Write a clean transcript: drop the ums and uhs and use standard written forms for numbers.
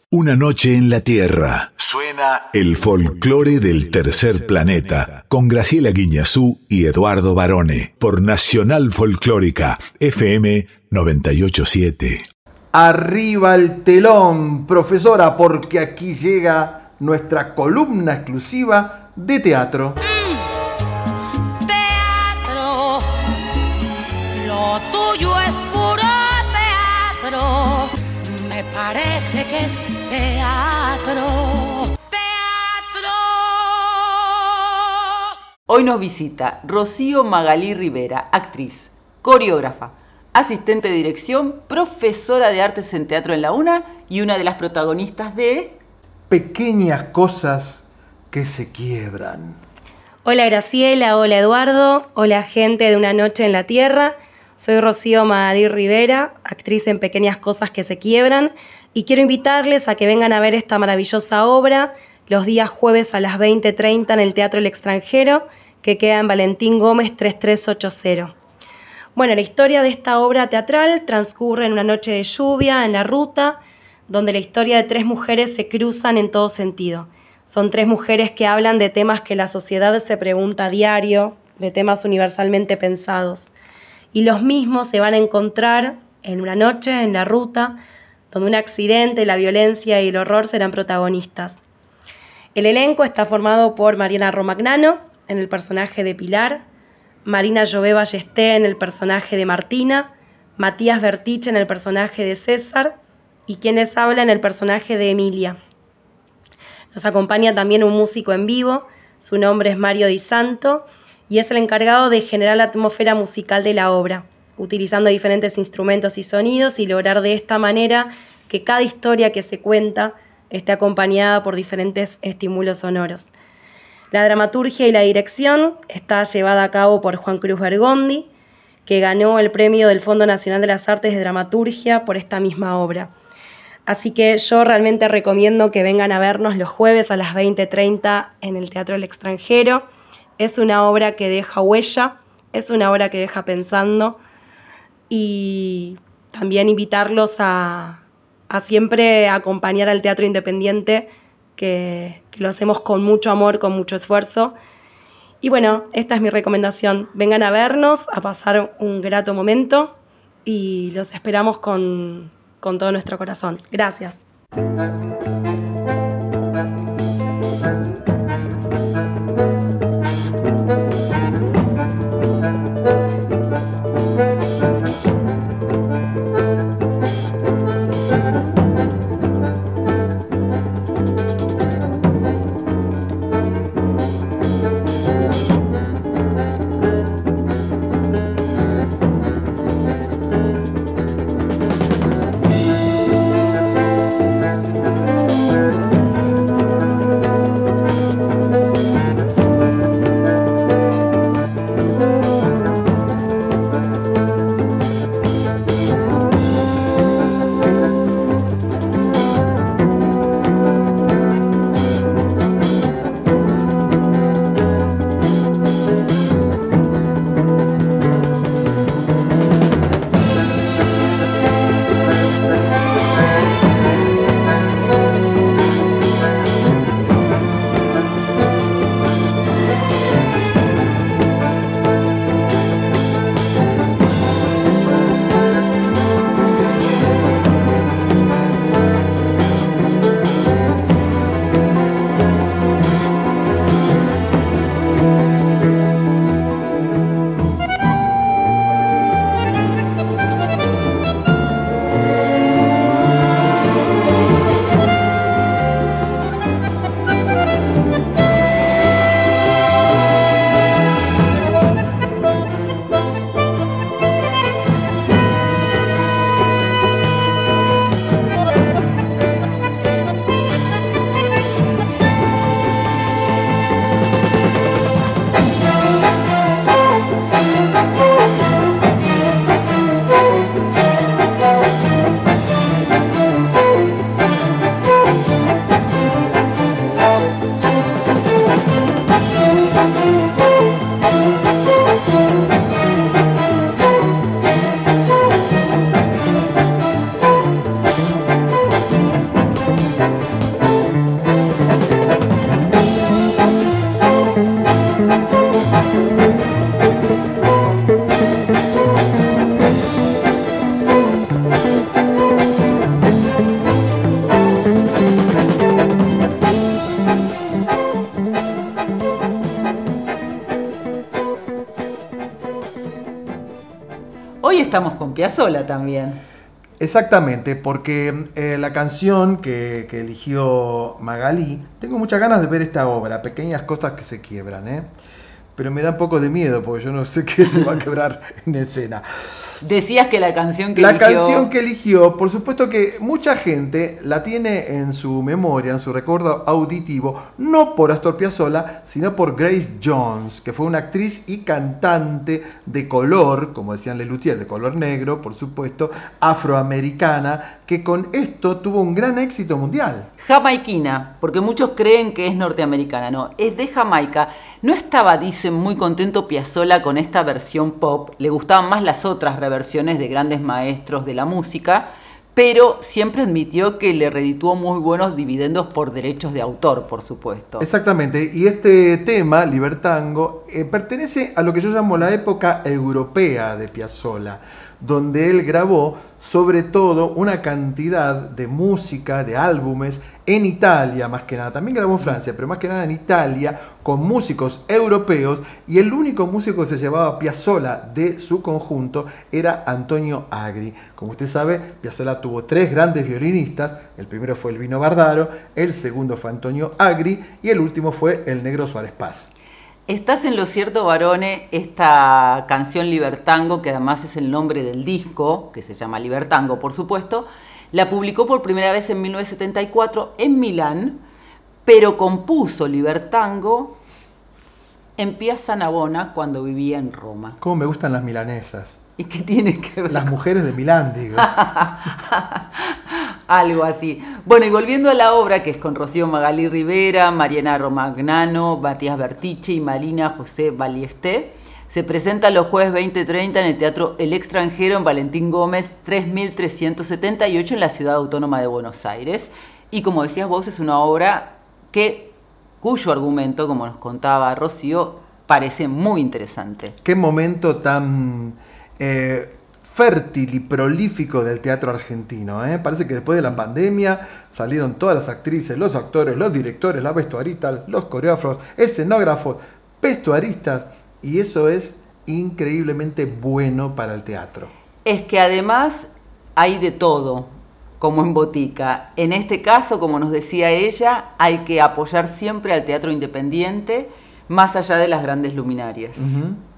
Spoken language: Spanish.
Una noche en la Tierra. Suena el folclore del tercer planeta con Graciela Guiñazú y Eduardo Barone por Nacional Folclórica FM 987. Arriba el telón, profesora, porque aquí llega nuestra columna exclusiva de teatro. Teatro, lo tuyo es puro teatro. Me parece que es teatro. Teatro. Hoy nos visita Rocío Magalí Rivera, actriz, coreógrafa, asistente de dirección, profesora de artes en teatro en la UNA y una de las protagonistas de Pequeñas cosas que se quiebran. Hola Graciela, hola Eduardo, hola gente de Una noche en la Tierra. Soy Rocío Magalí Rivera, actriz en Pequeñas cosas que se quiebran, y quiero invitarles a que vengan a ver esta maravillosa obra los días jueves a las 20:30 en el Teatro El Extranjero, que queda en Valentín Gómez 3380. Bueno, la historia de esta obra teatral transcurre en una noche de lluvia en la ruta, donde la historia de 3 mujeres se cruzan en todo sentido. Son 3 mujeres que hablan de temas que la sociedad se pregunta a diario, de temas universalmente pensados. Y los mismos se van a encontrar en una noche en la ruta, donde un accidente, la violencia y el horror serán protagonistas. El elenco está formado por Mariana Romagnano en el personaje de Pilar, Marina Jové Ballesté en el personaje de Martina, Matías Bertich en el personaje de César y quienes hablan en el personaje de Emilia. Nos acompaña también un músico en vivo, su nombre es Mario Di Santo y es el encargado de generar la atmósfera musical de la obra, utilizando diferentes instrumentos y sonidos y lograr de esta manera que cada historia que se cuenta esté acompañada por diferentes estímulos sonoros. La dramaturgia y la dirección está llevada a cabo por Juan Cruz Bergondi, que ganó el premio del Fondo Nacional de las Artes de Dramaturgia por esta misma obra. Así que yo realmente recomiendo que vengan a vernos los jueves a las 20:30 en el Teatro El Extranjero. Es una obra que deja huella, es una obra que deja pensando, y también invitarlos a siempre acompañar al teatro independiente, que lo hacemos con mucho amor, con mucho esfuerzo. Y bueno, esta es mi recomendación. Vengan a vernos, a pasar un grato momento y los esperamos con todo nuestro corazón. Gracias. Hoy estamos con Piazzolla también. Exactamente, porque la canción que eligió Magalí, tengo muchas ganas de ver esta obra, Pequeñas cosas que se quiebran, pero me da un poco de miedo porque yo no sé qué se va a quebrar en escena. Decías que la canción que La canción que eligió, por supuesto que mucha gente la tiene en su memoria, en su recuerdo auditivo, no por Astor Piazzolla, sino por Grace Jones, que fue una actriz y cantante de color, como decían Lelutier, de color negro, por supuesto, afroamericana, que con esto tuvo un gran éxito mundial. Jamaiquina, porque muchos creen que es norteamericana, no, es de Jamaica. No estaba, dicen, muy contento Piazzolla con esta versión pop, le gustaban más las otras reversiones de grandes maestros de la música, pero siempre admitió que le redituó muy buenos dividendos por derechos de autor, por supuesto. Exactamente, y este tema, Libertango, pertenece a lo que yo llamo la época europea de Piazzolla, donde él grabó sobre todo una cantidad de música, de álbumes en Italia más que nada, también grabó en Francia, pero más que nada en Italia, con músicos europeos, y el único músico que se llevaba Piazzolla de su conjunto era Antonio Agri. Como usted sabe, Piazzolla tuvo 3 grandes violinistas, el primero fue Elvino Bardaro, el segundo fue Antonio Agri y el último fue el Negro Suárez Paz. Estás en lo cierto, Barone, esta canción Libertango, que además es el nombre del disco, que se llama Libertango, por supuesto, la publicó por primera vez en 1974 en Milán, pero compuso Libertango en Piazza Navona cuando vivía en Roma. ¿Cómo me gustan las milanesas? ¿Y qué tiene que ver? Las mujeres de Milán, digo. Algo así. Bueno, y volviendo a la obra, que es con Rocío Magalí Rivera, Mariana Romagnano, Matías Bertiche y Marina José Ballesté, se presenta los jueves 20:30 en el Teatro El Extranjero en Valentín Gómez 3378 en la Ciudad Autónoma de Buenos Aires. Y como decías vos, es una obra cuyo argumento, como nos contaba Rocío, parece muy interesante. Qué momento tan fértil y prolífico del teatro argentino, Parece que después de la pandemia salieron todas las actrices, los actores, los directores, las vestuaristas, los coreógrafos, escenógrafos, vestuaristas, y eso es increíblemente bueno para el teatro. Es que además hay de todo, como en botica. En este caso, como nos decía ella, hay que apoyar siempre al teatro independiente, más allá de las grandes luminarias. Uh-huh.